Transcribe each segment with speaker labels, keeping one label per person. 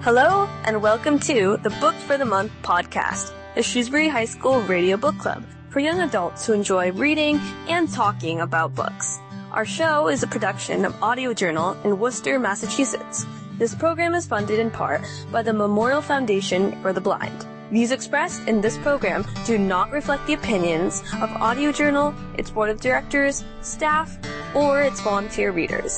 Speaker 1: Hello, and welcome to the Book for the Month podcast, the Shrewsbury High School Radio Book Club for young adults who enjoy reading and talking about books. Our show is a production of Audio Journal in Worcester, Massachusetts. This program is funded in part by the Memorial Foundation for the Blind. Views expressed in this program do not reflect the opinions of Audio Journal, its board of directors, staff, or its volunteer readers.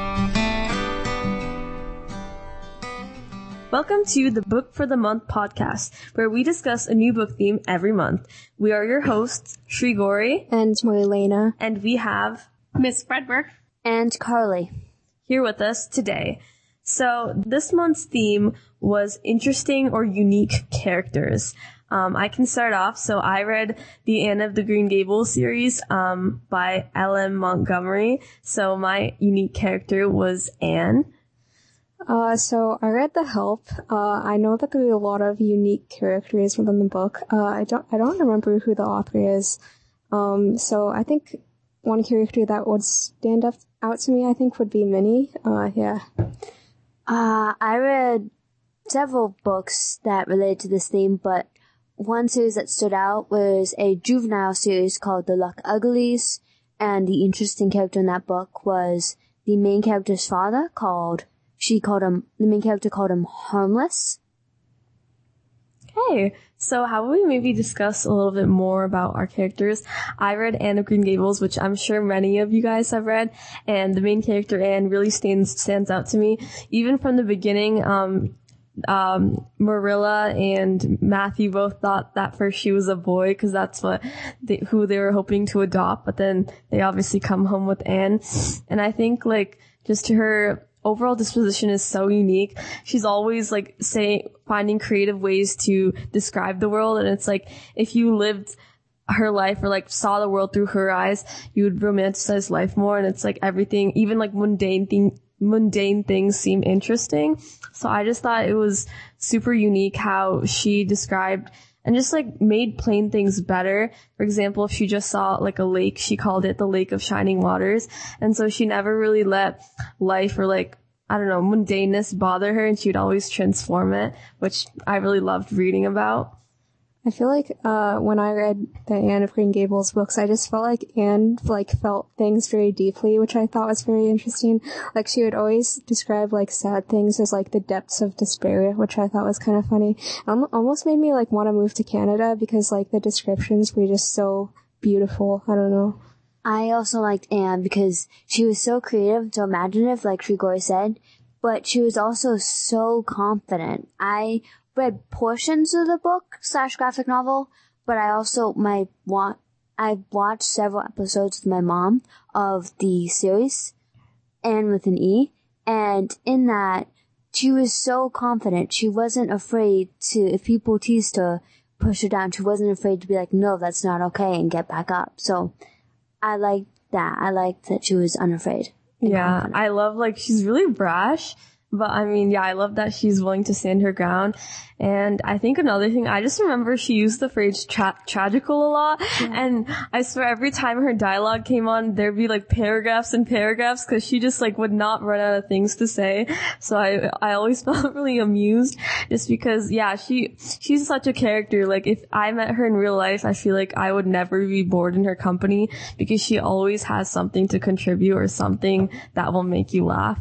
Speaker 1: Welcome to the Book for the Month podcast, where we discuss a new book theme every month. We are your hosts, Shri Gauri
Speaker 2: and Marlena,
Speaker 1: and we have
Speaker 3: Miss Fredberg
Speaker 2: and Carly
Speaker 1: here with us today. So this month's theme was interesting or unique characters. I can start off. So I read the Anne of the Green Gables series by L.M. Montgomery. So my unique character was Anne.
Speaker 2: So I read The Help. I know that there are a lot of unique characters within the book. I don't remember who the author is. So I think one character that would stand out to me, I think, would be Minnie. Yeah.
Speaker 4: I read several books that related to this theme, but one series that stood out was a juvenile series called The Luck Uglies, and the interesting character in that book was the main character's father the main character called him Harmless.
Speaker 1: Okay, so how about we maybe discuss a little bit more about our characters? I read Anne of Green Gables, which I'm sure many of you guys have read, and the main character, Anne, really stands out to me. Even from the beginning, Marilla and Matthew both thought that first she was a boy, because that's who they were hoping to adopt, but then they obviously come home with Anne. And I think, just her overall disposition is so unique. She's always finding creative ways to describe the world, and it's like if you lived her life or saw the world through her eyes, you would romanticize life more. And it's like everything, even mundane things seem interesting. So I just thought it was super unique how she described and just made plain things better. For example, if she just saw a lake, she called it the Lake of Shining Waters. And so she never really let life or mundaneness bother her, and she would always transform it, which I really loved reading about.
Speaker 2: I feel like when I read the Anne of Green Gables books, I just felt like Anne felt things very deeply, which I thought was very interesting. She would always describe sad things as the depths of despair, which I thought was kind of funny. Almost made me want to move to Canada because the descriptions were just so beautiful. I don't know.
Speaker 4: I also liked Anne because she was so creative, so imaginative, like Grigori said, but she was also so confident. I read portions of the book / graphic novel, but I also I watched several episodes with my mom of the series, Anne with an E, and in that, she was so confident. She wasn't afraid to, if people teased her, push her down. She wasn't afraid to be no, that's not okay, and get back up. So I liked that. I liked that she was unafraid.
Speaker 1: Yeah,
Speaker 4: confident.
Speaker 1: I love, she's really brash. But I love that she's willing to stand her ground. And I think another thing, I just remember she used the phrase tragical a lot. Yeah. And I swear every time her dialogue came on, there'd be paragraphs and paragraphs, because she just would not run out of things to say. So I always felt really amused, just because, yeah, she's such a character. If I met her in real life, I feel like I would never be bored in her company, because she always has something to contribute or something that will make you laugh.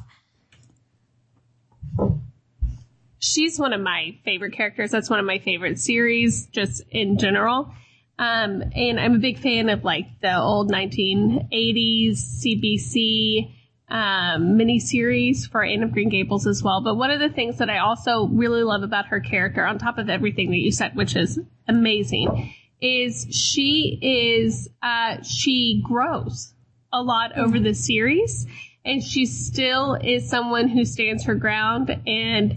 Speaker 3: She's one of my favorite characters. That's one of my favorite series, just in general. And I'm a big fan of the old 1980s CBC miniseries for Anne of Green Gables as well. But one of the things that I also really love about her character, on top of everything that you said, which is amazing, is she grows a lot over the series. And she still is someone who stands her ground and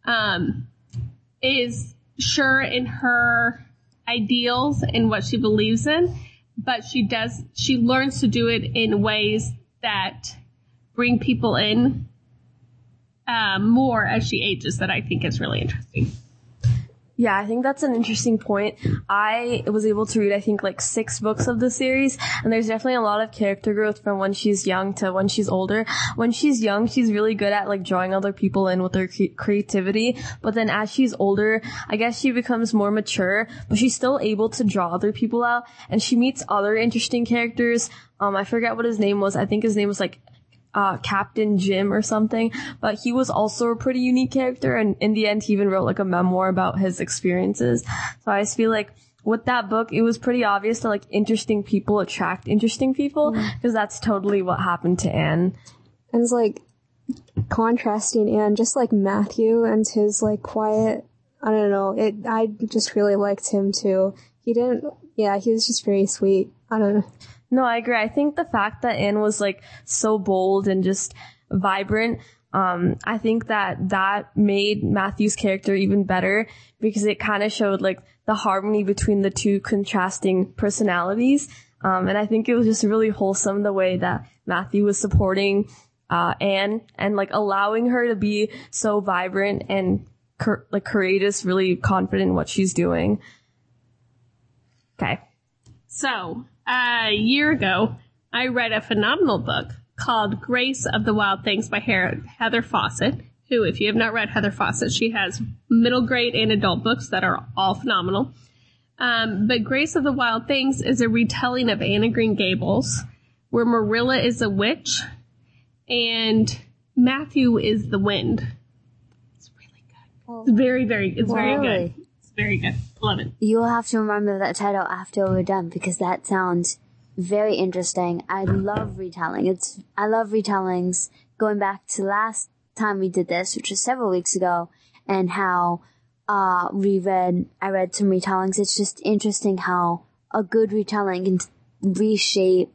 Speaker 3: is sure in her ideals and what she believes in, but she learns to do it in ways that bring people in more as she ages, that I think is really interesting.
Speaker 1: Yeah, I think that's an interesting point. I was able to read, I think, like 6 books of the series, and there's definitely a lot of character growth from when she's young to when she's older. When she's young, she's really good at like drawing other people in with her creativity, but then as she's older, I guess she becomes more mature, but she's still able to draw other people out, and she meets other interesting characters. I forget what his name was. I think his name was like Captain Jim or something, but he was also a pretty unique character, and in the end he even wrote like a memoir about his experiences. So I just feel like with that book, it was pretty obvious that like interesting people attract interesting people, because that's totally what happened to Anne.
Speaker 2: And it's like contrasting Anne, just like Matthew and his like quiet, I don't know, I just really liked him too. He was just very sweet. I don't know.
Speaker 1: No, I agree. I think the fact that Anne was like so bold and just vibrant, I think that made Matthew's character even better, because it kind of showed like the harmony between the two contrasting personalities. And I think it was just really wholesome the way that Matthew was supporting Anne and like allowing her to be so vibrant and courageous, really confident in what she's doing. Okay.
Speaker 3: So, a year ago, I read a phenomenal book called Grace of the Wild Things by Heather Fawcett, who, if you have not read Heather Fawcett, she has middle grade and adult books that are all phenomenal. But Grace of the Wild Things is a retelling of Anne of Green Gables, where Marilla is a witch and Matthew is the wind. It's really good. It's very, very good. It's very good. Love it.
Speaker 4: You'll have to remember that title after we're done, because that sounds very interesting. I love retelling. I love retellings. Going back to last time we did this, which was several weeks ago, and how I read some retellings. It's just interesting how a good retelling can reshape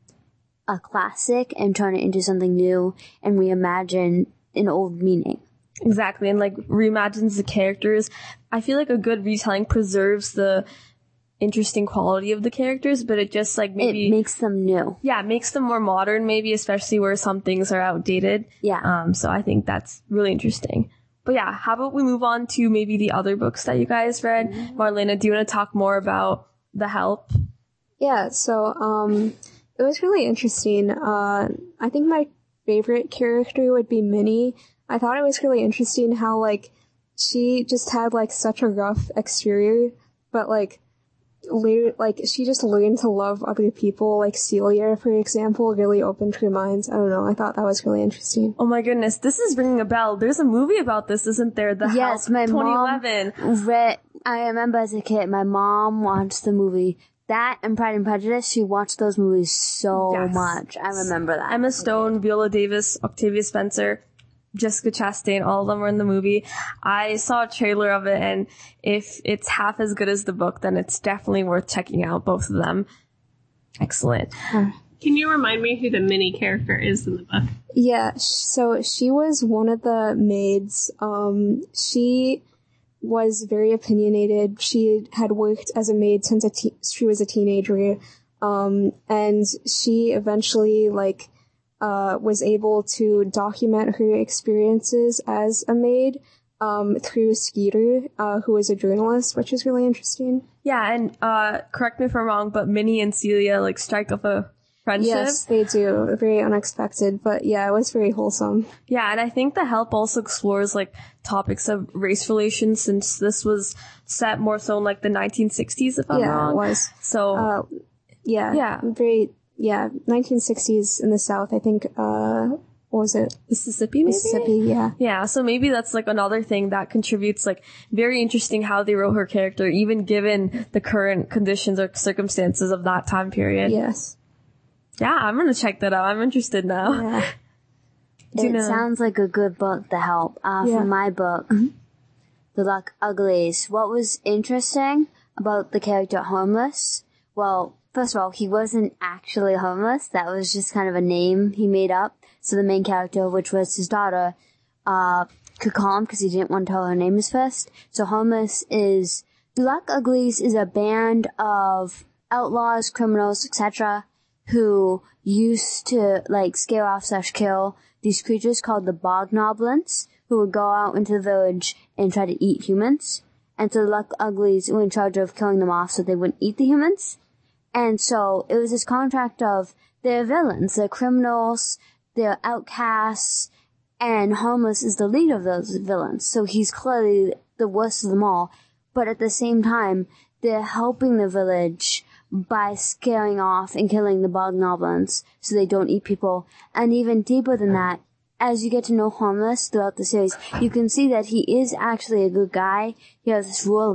Speaker 4: a classic and turn it into something new and reimagine an old meaning.
Speaker 1: Exactly, and like reimagines the characters. I feel like a good retelling preserves the interesting quality of the characters, but it just like maybe
Speaker 4: it makes them new.
Speaker 1: Yeah, it makes them more modern, maybe, especially where some things are outdated.
Speaker 4: Yeah.
Speaker 1: So I think that's really interesting. But yeah, how about we move on to maybe the other books that you guys read? Marlena, do you want to talk more about The Help?
Speaker 2: Yeah, so it was really interesting. I think my favorite character would be Minnie. I thought it was really interesting how, like, she just had, like, such a rough exterior, but, like, later, like, she just learned to love other people. Like, Celia, for example, really opened her mind. I don't know, I thought that was really interesting.
Speaker 1: Oh my goodness, this is ringing a bell. There's a movie about this, isn't there? The
Speaker 4: Yes,
Speaker 1: Help,
Speaker 4: my
Speaker 1: 2011.
Speaker 4: mom I remember as a kid, my mom watched the movie. That and Pride and Prejudice, she watched those movies so much. I remember that.
Speaker 1: Emma Stone, Viola Davis, Octavia Spencer, Jessica Chastain, all of them were in the movie. I saw a trailer of it, and if it's half as good as the book, then it's definitely worth checking out, both of them. Excellent.
Speaker 3: Can you remind me who the Minnie character is in the book?
Speaker 2: Yeah, so she was one of the maids. She was very opinionated. She had worked as a maid since she was a teenager. And she eventually, like, was able to document her experiences as a maid, through Skeeter, who was a journalist, which is really interesting.
Speaker 1: Yeah, and, correct me if I'm wrong, but Minnie and Celia, like, strike up a friendship.
Speaker 2: Yes, they do. Very unexpected, but yeah, it was very wholesome.
Speaker 1: Yeah, and I think The Help also explores, like, topics of race relations, since this was set more so in, like, the 1960s, if I'm wrong.
Speaker 2: Yeah, it was.
Speaker 1: So,
Speaker 2: very 1960s in the South, I think, what was it?
Speaker 1: Mississippi, maybe?
Speaker 2: Mississippi, yeah.
Speaker 1: Yeah, so maybe that's, like, another thing that contributes, like, very interesting how they wrote her character, even given the current conditions or circumstances of that time period.
Speaker 2: Yes.
Speaker 1: Yeah, I'm gonna check that out. I'm interested now.
Speaker 2: Yeah.
Speaker 4: It sounds like a good book, The Help. From my book, The Luck Uglies. What was interesting about the character Homeless? Well, first of all, he wasn't actually homeless. That was just kind of a name he made up. So the main character, which was his daughter, could call him because he didn't want to tell her name is first. So Homeless is... The Luck Uglies is a band of outlaws, criminals, etc., who used to, like, scare off / kill these creatures called the Bognoblins, who would go out into the village and try to eat humans. And so the Luck Uglies were in charge of killing them off so they wouldn't eat the humans. And so it was this contract of they're villains, they're criminals, they're outcasts, and Harmless is the lead of those villains. So he's clearly the worst of them all. But at the same time, they're helping the village by scaring off and killing the Bognoblins so they don't eat people. And even deeper than that, as you get to know Harmless throughout the series, you can see that he is actually a good guy. He has this rule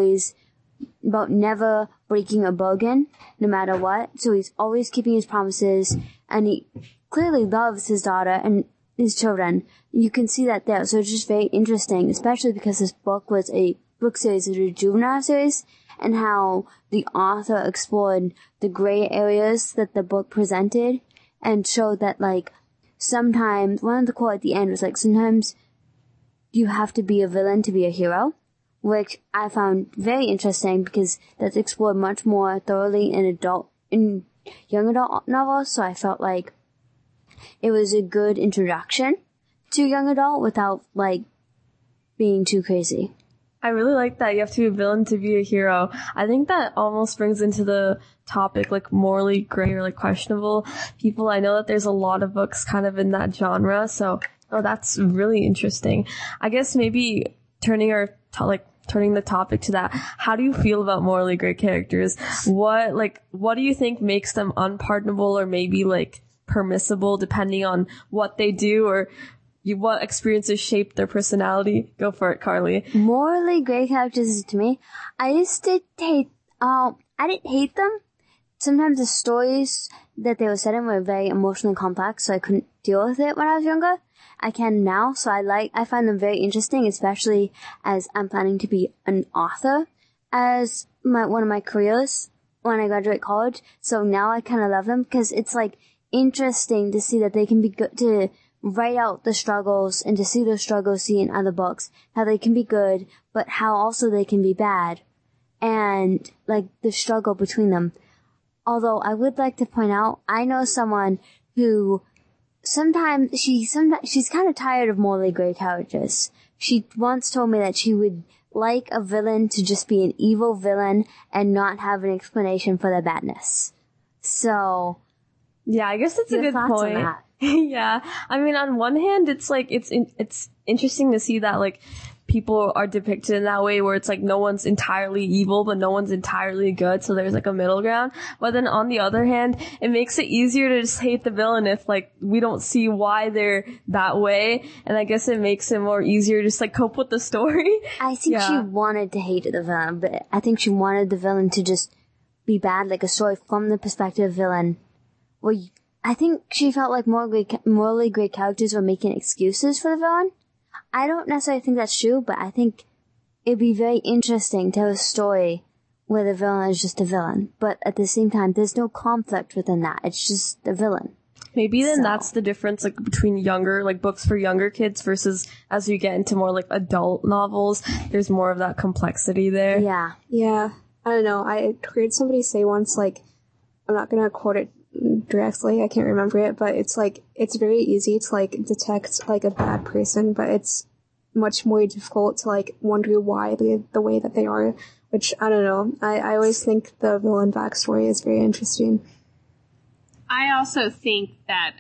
Speaker 4: about never breaking a bargain, no matter what. So he's always keeping his promises, and he clearly loves his daughter and his children. You can see that there. So it's just very interesting, especially because this book was a book series, it was a juvenile series, and how the author explored the gray areas that the book presented and showed that, like, sometimes, one of the quote at the end was like, sometimes you have to be a villain to be a hero, which I found very interesting because that's explored much more thoroughly in young adult novels. So I felt like it was a good introduction to young adult without, like, being too crazy.
Speaker 1: I really like that you have to be a villain to be a hero. I think that almost brings into the topic, like, morally gray or, like, questionable people. I know that there's a lot of books kind of in that genre, so, that's really interesting. I guess maybe turning the topic to that, how do you feel about morally gray characters? What do you think makes them unpardonable or maybe, like, permissible depending on what they do or what experiences shape their personality? Go for it, Carly.
Speaker 4: Morally gray characters, to me, I didn't hate them. Sometimes the stories that they were set in were very emotionally complex, so I couldn't deal with it when I was younger. I can now, so I find them very interesting, especially as I'm planning to be an author as one of my careers when I graduate college. So now I kind of love them because it's, like, interesting to see that they can be good to write out the struggles and to see those struggles seen in other books, how they can be good, but how also they can be bad, and, like, the struggle between them. Although I would like to point out, I know someone who she's kind of tired of morally gray characters. She once told me that she would like a villain to just be an evil villain and not have an explanation for their badness. So,
Speaker 1: yeah, I guess that's a good point. Yeah. I mean, on one hand, it's like, it's interesting to see that, like, people are depicted in that way where it's like no one's entirely evil, but no one's entirely good. So there's, like, a middle ground. But then on the other hand, it makes it easier to just hate the villain if, like, we don't see why they're that way. And I guess it makes it more easier to just, like, cope with the story.
Speaker 4: I think she wanted to hate the villain, but I think she wanted the villain to just be bad, like a story from the perspective of the villain. Well, I think she felt like morally great characters were making excuses for the villain. I don't necessarily think that's true, but I think it'd be very interesting to have a story where the villain is just a villain. But at the same time, there's no conflict within that. It's just a villain.
Speaker 1: Maybe then that's the difference, like, between younger, like, books for younger kids versus as you get into more, like, adult novels, there's more of that complexity there.
Speaker 4: Yeah.
Speaker 2: Yeah. I don't know. I heard somebody say once, like, I'm not going to quote it directly, I can't remember it, but it's like, it's very easy to, like, detect, like, a bad person, but it's much more difficult to, like, wonder why the way that they are, which, I don't know. I always think the villain backstory is very interesting.
Speaker 3: I also think that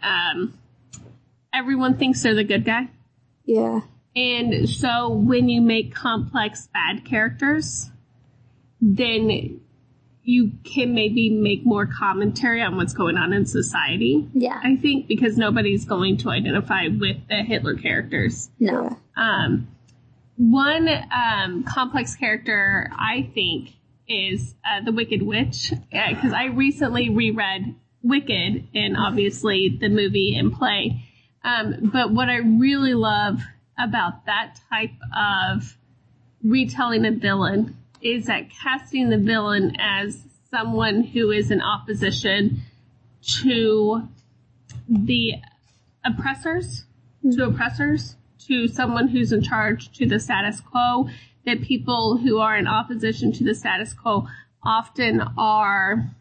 Speaker 3: everyone thinks they're the good guy.
Speaker 2: Yeah.
Speaker 3: And so when you make complex bad characters, then you can maybe make more commentary on what's going on in society.
Speaker 4: Yeah.
Speaker 3: I think, because nobody's going to identify with the Hitler characters.
Speaker 4: No.
Speaker 2: Yeah.
Speaker 3: One complex character, I think, is the Wicked Witch. Because I recently reread Wicked, and obviously the movie and play. But what I really love about that type of retelling a villain is that casting the villain as someone who is in opposition to the oppressors, to someone who's in charge, to the status quo, that people who are in opposition to the status quo often are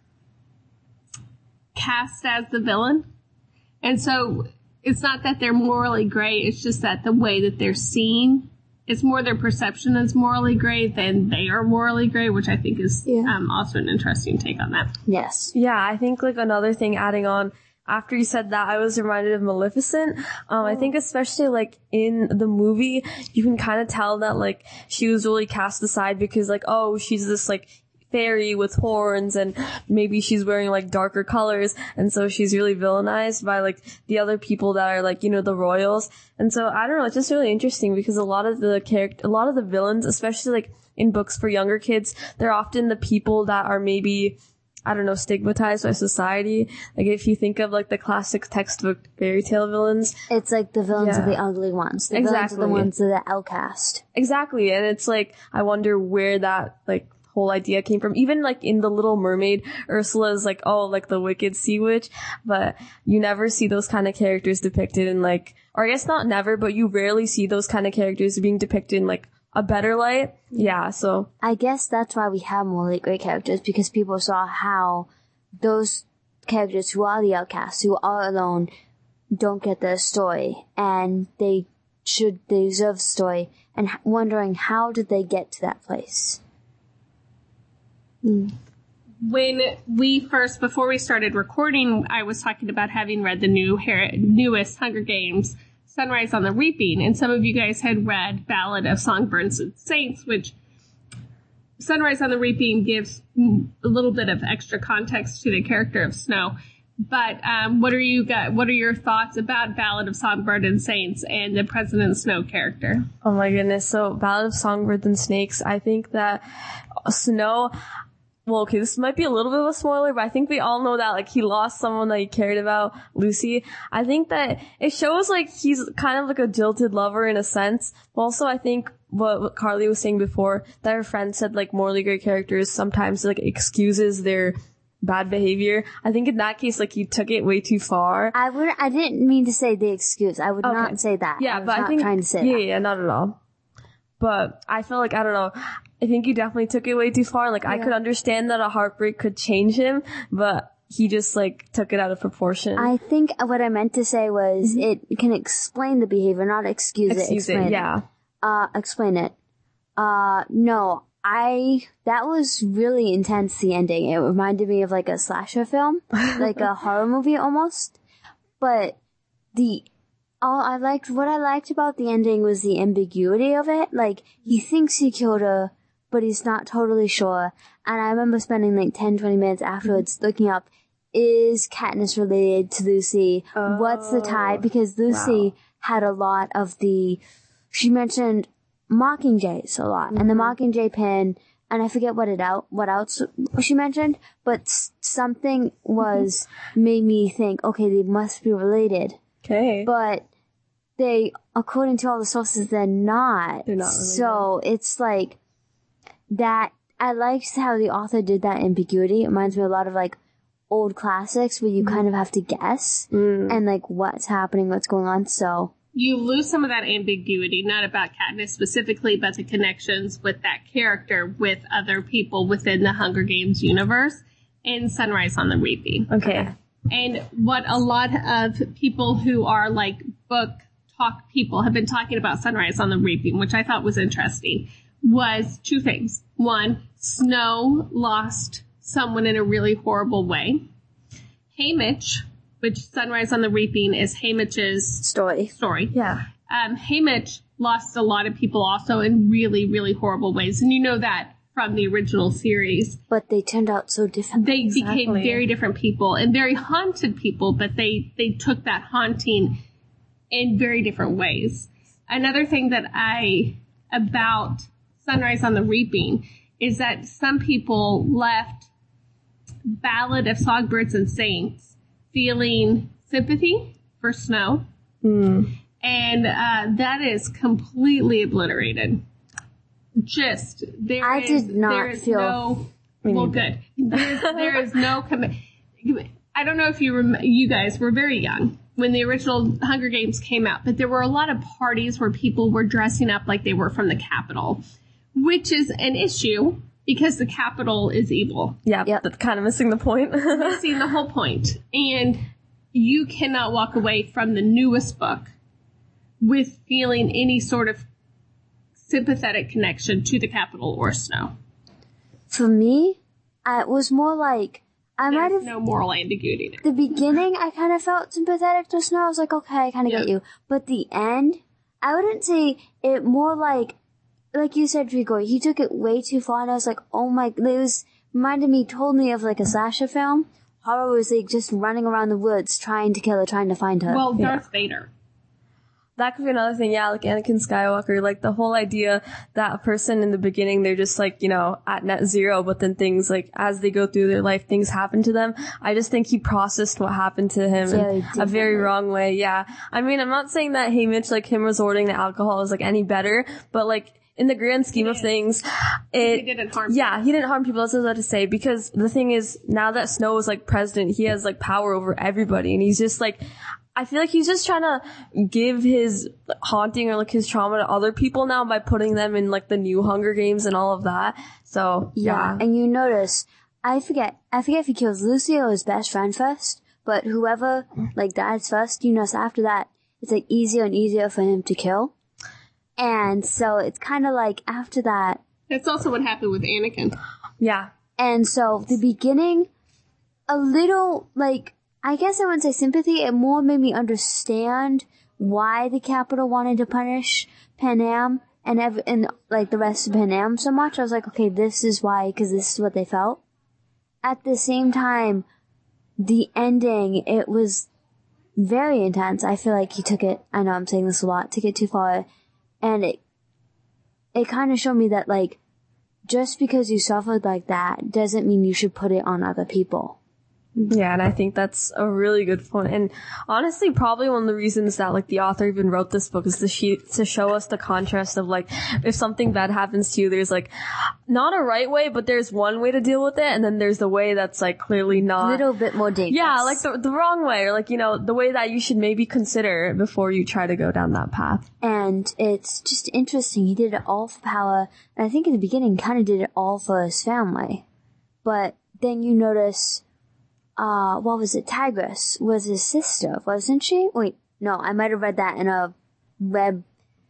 Speaker 3: cast as the villain. And so it's not that they're morally gray, it's just that the way that they're seen it's more their perception is morally gray than they are morally gray, which I think is also an interesting take on that.
Speaker 4: Yes.
Speaker 1: Yeah, I think like another thing adding on, after you said that, I was reminded of Maleficent. I think especially like in the movie, you can kind of tell that like she was really cast aside because like, oh, she's this like fairy with horns and maybe she's wearing like darker colors, and so she's really villainized by like the other people that are like, you know, the royals. And so I don't know, it's just really interesting because a lot of the villains, especially like in books for younger kids, they're often the people that are maybe, I don't know, stigmatized by society. Like if you think of like the classic textbook fairy tale villains,
Speaker 4: it's like the villains are the ugly ones. The villains are the ones that are outcast.
Speaker 1: Exactly. And it's like, I wonder where that like whole idea came from. Even like in The Little Mermaid, Ursula is like, oh, like the wicked sea witch, but you never see those kind of characters depicted in like, or I guess not never, but you rarely see those kind of characters being depicted in like a better light. Yeah, so
Speaker 4: I guess that's why we have morally gray characters, because people saw how those characters who are the outcasts, who are alone, don't get their story, and they deserve a story, and wondering how did they get to that place.
Speaker 3: When we first, before we started recording, I was talking about having read the newest Hunger Games, Sunrise on the Reaping, and some of you guys had read Ballad of Songbirds and Saints, which Sunrise on the Reaping gives a little bit of extra context to the character of Snow. But what are your thoughts about Ballad of Songbirds and Saints and the President Snow character?
Speaker 1: Oh my goodness. So Ballad of Songbirds and Snakes, I think that Snow, well, okay, this might be a little bit of a spoiler, but I think we all know that, like, he lost someone that he cared about, Lucy. I think that it shows, like, he's kind of like a jilted lover in a sense. But also, I think what Carly was saying before, that her friend said, like, morally gray characters sometimes, like, excuses their bad behavior. I think in that case, like, he took it way too far.
Speaker 4: I didn't mean to say the excuse. I would not say that.
Speaker 1: Yeah, but I think,
Speaker 4: trying to say that.
Speaker 1: Yeah, not at all. But I feel like, I don't know, I think you definitely took it way too far. Like, I could understand that a heartbreak could change him, but he just, like, took it out of proportion.
Speaker 4: I think what I meant to say was it can explain the behavior, not excuse it. Explain it.
Speaker 1: Yeah.
Speaker 4: Explain it. No, that was really intense, the ending. It reminded me of, like, a slasher film, like a horror movie almost. But what I liked about the ending was the ambiguity of it. Like, he thinks he killed her, but he's not totally sure. And I remember spending like 10-20 minutes afterwards looking up, is Katniss related to Lucy? What's the tie? Because Lucy had a lot of she mentioned Mockingjays a lot, and the Mockingjay pin, and I forget what else she mentioned, but something made me think, okay, they must be related.
Speaker 1: Okay.
Speaker 4: But according to all the sources, they're not.
Speaker 1: They're not related.
Speaker 4: So it's like that. I liked how the author did that ambiguity. It reminds me a lot of like old classics where you kind of have to guess and like what's happening, what's going on. So
Speaker 3: you lose some of that ambiguity, not about Katniss specifically, but the connections with that character with other people within the Hunger Games universe in Sunrise on the Reaping.
Speaker 1: Okay.
Speaker 3: And what a lot of people who are like book talk people have been talking about Sunrise on the Reaping, which I thought was interesting, was two things. One, Snow lost someone in a really horrible way. Haymitch, which Sunrise on the Reaping is Haymitch's story.
Speaker 1: Yeah.
Speaker 3: Haymitch lost a lot of people also in really, really horrible ways. And you know that from the original series.
Speaker 4: But they turned out so different.
Speaker 3: They became very different people and very haunted people, but they took that haunting in very different ways. Another thing that about Sunrise on the Reaping is that some people left Ballad of Songbirds and Saints feeling sympathy for Snow. And that is completely obliterated. There is no I don't know if you guys were very young when the original Hunger Games came out, but there were a lot of parties where people were dressing up like they were from the Capitol, which is an issue because the Capitol is evil.
Speaker 1: Yeah, that's kind of missing the point.
Speaker 3: Missing the whole point. And you cannot walk away from the newest book with feeling any sort of sympathetic connection to the Capitol or Snow?
Speaker 4: For me, it was more like,
Speaker 3: There's no moral ambiguity there.
Speaker 4: the beginning, I kind of felt sympathetic to Snow. I was like, okay, I kind of get you. But the end, I wouldn't say it more like you said, Grigor, he took it way too far, and I was like, oh my, it reminded me totally of like a slasher film. Horror was like just running around the woods trying to kill her, trying to find her.
Speaker 3: Well, Darth Vader.
Speaker 1: That could be another thing, yeah, like Anakin Skywalker, like the whole idea that a person in the beginning, they're just like, you know, at net zero, but then things like, as they go through their life, things happen to them. I just think he processed what happened to him in a very wrong way, yeah. I mean, I'm not saying that Haymitch, like him resorting to alcohol is like any better, but like, in the grand scheme of things,
Speaker 3: he didn't harm people.
Speaker 1: Yeah, he didn't harm people, that's what I was about to say, because the thing is, now that Snow is like president, he has like power over everybody, and he's just like, I feel like he's just trying to give his haunting or like his trauma to other people now by putting them in like the new Hunger Games and all of that. So, yeah.
Speaker 4: And you notice, I forget if he kills Lucy or his best friend first, but whoever like dies first, you notice after that, it's like easier and easier for him to kill. And so it's kind of like after that.
Speaker 3: That's also what happened with Anakin.
Speaker 1: Yeah.
Speaker 4: And so the beginning, a little like, I guess I wouldn't say sympathy, it more made me understand why the Capitol wanted to punish Pan Am and like the rest of Pan Am so much. I was like, okay, this is why, because this is what they felt. At the same time, the ending, it was very intense. I feel like he took it, I know I'm saying this a lot, took it too far. And it kind of showed me that, like, just because you suffered like that doesn't mean you should put it on other people.
Speaker 1: Yeah, and I think that's a really good point. And honestly, probably one of the reasons that, like, the author even wrote this book is to show us the contrast of, like, if something bad happens to you, there's, like, not a right way, but there's one way to deal with it, and then there's the way that's, like, clearly not.
Speaker 4: A little bit more dangerous.
Speaker 1: Yeah, like, the wrong way, or, like, you know, the way that you should maybe consider before you try to go down that path.
Speaker 4: And it's just interesting. He did it all for power, and I think in the beginning kind of did it all for his family. But then you notice... what was it? Tigress was his sister, wasn't she? Wait, no, I might have read that in a web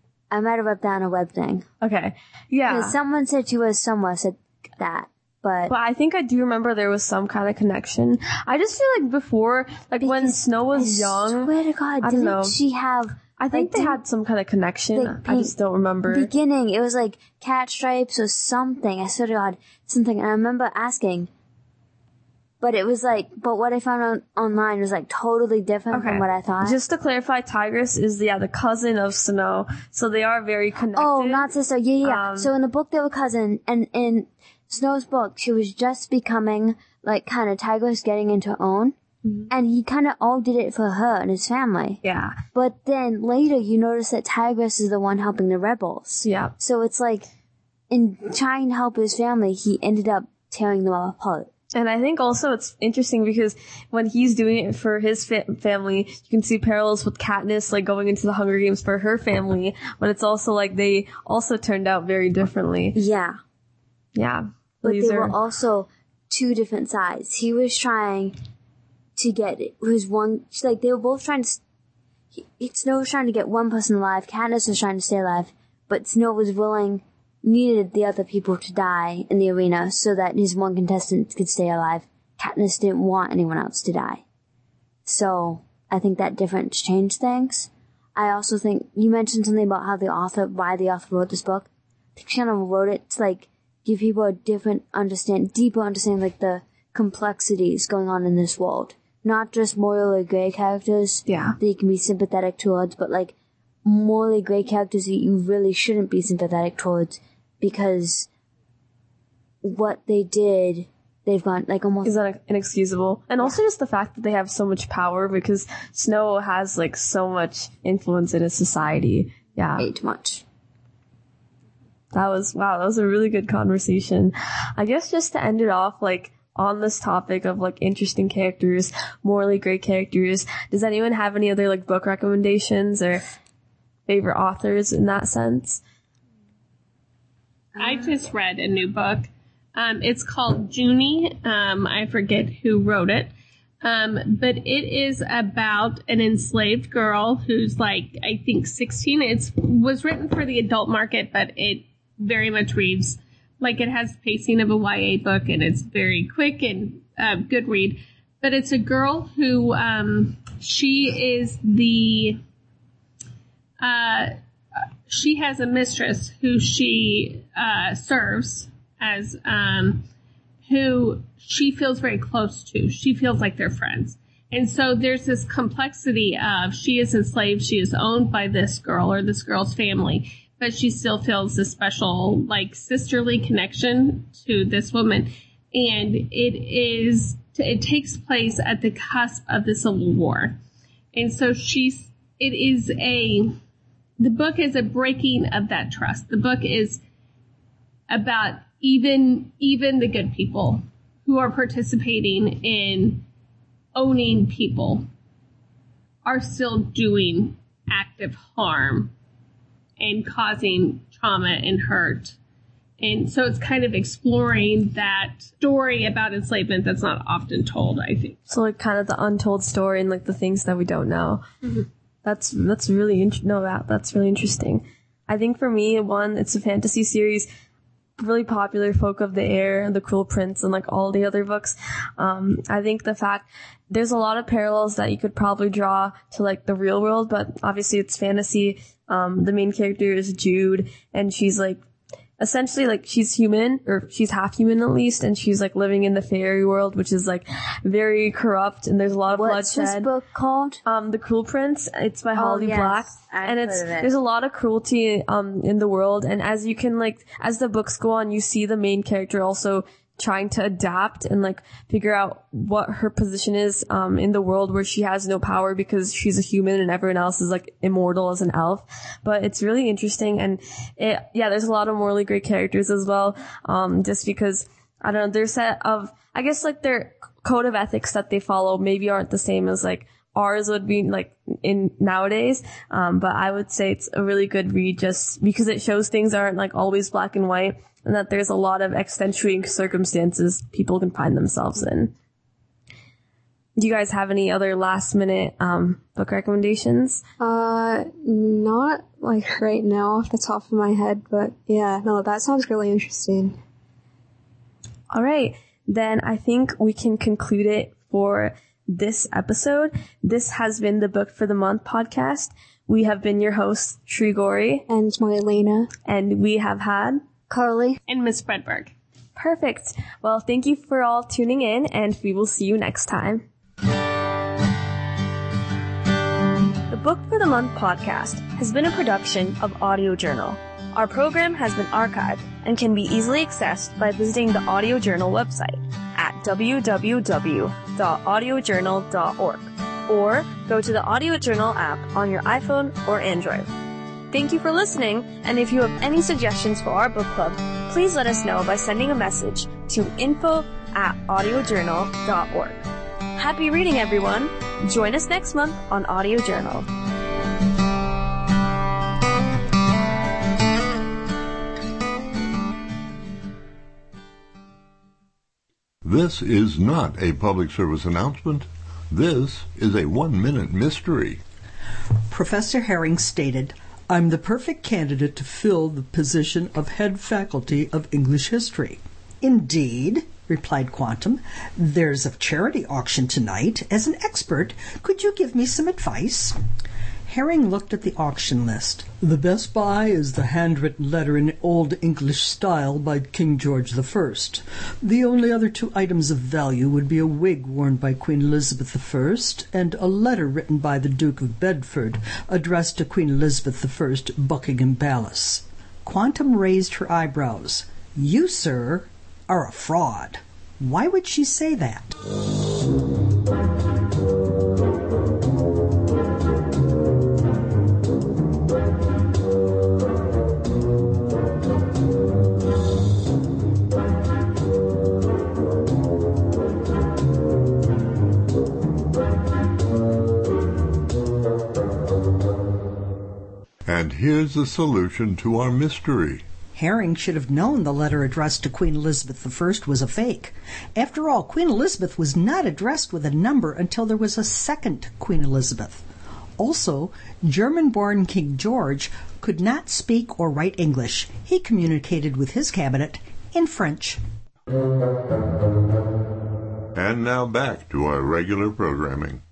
Speaker 4: thing.
Speaker 1: Okay. Yeah.
Speaker 4: Because someone said she was somewhere, said that. But
Speaker 1: I think I do remember there was some kind of connection. I just feel like before, like when Snow was young.
Speaker 4: I swear to God,
Speaker 1: I don't know.
Speaker 4: She have...
Speaker 1: I think they had some kind of connection. I just don't remember.
Speaker 4: Beginning, it was like cat stripes or something. I swear to God, something. And I remember asking... But it was like, but what I found online was like totally different from what I thought.
Speaker 1: Just to clarify, Tigress is the cousin of Snow, so they are very connected.
Speaker 4: Oh, not sister. Yeah. So in the book they were cousin, and in Snow's book she was just becoming like kind of Tigress getting into her own, and he kind of all did it for her and his family.
Speaker 1: Yeah.
Speaker 4: But then later you notice that Tigress is the one helping the rebels.
Speaker 1: Yeah.
Speaker 4: So it's like, in trying to help his family, he ended up tearing them all apart.
Speaker 1: And I think also it's interesting because when he's doing it for his family, you can see parallels with Katniss, like going into the Hunger Games for her family, but it's also like they also turned out very differently.
Speaker 4: Yeah.
Speaker 1: Yeah.
Speaker 4: But they were also two different sides. He was trying to get they were both trying to, Snow was trying to get one person alive, Katniss was trying to stay alive, but Snow was needed the other people to die in the arena so that his one contestant could stay alive. Katniss didn't want anyone else to die. So, I think that difference changed things. I also think, you mentioned something about why the author wrote this book. I think she kind of wrote it to, like, give people a deeper understanding, like, the complexities going on in this world. Not just morally gray characters that you can be sympathetic towards, but, like, morally gray characters that you really shouldn't be sympathetic towards, because what they did, they've gone like almost
Speaker 1: is inexcusable. And also just the fact that they have so much power, because Snow has like so much influence in his society. Yeah.
Speaker 4: Way too much.
Speaker 1: That was a really good conversation. I guess just to end it off, like, on this topic of like interesting characters, morally great characters, does anyone have any other like book recommendations or favorite authors in that sense?
Speaker 3: I just read a new book. It's called Junie. I forget who wrote it, But it is about an enslaved girl who's like, I think 16. It was written for the adult market, but it very much reads like it has pacing of a YA book, and it's very quick and good read. But it's a girl who, she is she has a mistress who she serves as, who she feels very close to. She feels like they're friends. And so there's this complexity of she is enslaved, she is owned by this girl or this girl's family, but she still feels this special, like, sisterly connection to this woman. And it takes place at the cusp of the Civil War. And so the book is a breaking of that trust. The book is about even the good people who are participating in owning people are still doing active harm and causing trauma and hurt. And so it's kind of exploring that story about enslavement that's not often told, I think.
Speaker 1: So like kind of the untold story and like the things that we don't know. Mm-hmm. That's really that's really interesting. I think for me, it's a fantasy series, really popular, Folk of the Air, The Cruel Prince, and like all the other books. I think the fact there's a lot of parallels that you could probably draw to like the real world, but obviously it's fantasy. The main character is Jude, and she's like essentially like she's human, or she's half human at least, and she's like living in the fairy world, which is like very corrupt, and there's a lot of bloodshed.
Speaker 4: What's this book called?
Speaker 1: The Cruel Prince. It's by Holly Black.
Speaker 4: And
Speaker 1: there's a lot of cruelty in the world, and as you can like as the books go on, you see the main character also trying to adapt and like figure out what her position is in the world where she has no power because she's a human and everyone else is like immortal as an elf. But it's really interesting, and there's a lot of morally great characters as well. Just because I don't know, their set of, I guess like their code of ethics that they follow maybe aren't the same as like ours would be like in nowadays. But I would say it's a really good read just because it shows things aren't like always black and white, and that there's a lot of extenuating circumstances people can find themselves in. Do you guys have any other last minute book recommendations?
Speaker 2: Not like right now off the top of my head, but yeah, no, that sounds really interesting.
Speaker 1: All right, then I think we can conclude it for this episode. This has been the Book for the Month podcast. We have been your hosts, Shrigori
Speaker 2: and Marlena,
Speaker 1: and we have had
Speaker 4: Carly
Speaker 3: and Miss Fredberg.
Speaker 1: Perfect. Well, thank you for all tuning in, and we will see you next time. The Book for the Month podcast has been a production of Audio Journal. Our program has been archived and can be easily accessed by visiting the Audio Journal website at www.audiojournal.org or go to the Audio Journal app on your iPhone or Android. Thank you for listening, and if you have any suggestions for our book club, please let us know by sending a message to info@audiojournal.org. Happy reading, everyone! Join us next month on Audio Journal.
Speaker 5: This is not a public service announcement. This is a 1-minute mystery.
Speaker 6: Professor Herring stated, "I'm the perfect candidate to fill the position of head faculty of English history." "Indeed," replied Quantum. "There's a charity auction tonight. As an expert, could you give me some advice?" Herring looked at the auction list. "The best buy is the handwritten letter in Old English style by King George I. The only other 2 items of value would be a wig worn by Queen Elizabeth I and a letter written by the Duke of Bedford addressed to Queen Elizabeth I, Buckingham Palace." Quantum raised her eyebrows. "You, sir, are a fraud." Why would she say that?
Speaker 5: And here's the solution to our mystery.
Speaker 6: Herring should have known the letter addressed to Queen Elizabeth I was a fake. After all, Queen Elizabeth was not addressed with a number until there was a second Queen Elizabeth. Also, German-born King George could not speak or write English. He communicated with his cabinet in French.
Speaker 5: And now back to our regular programming.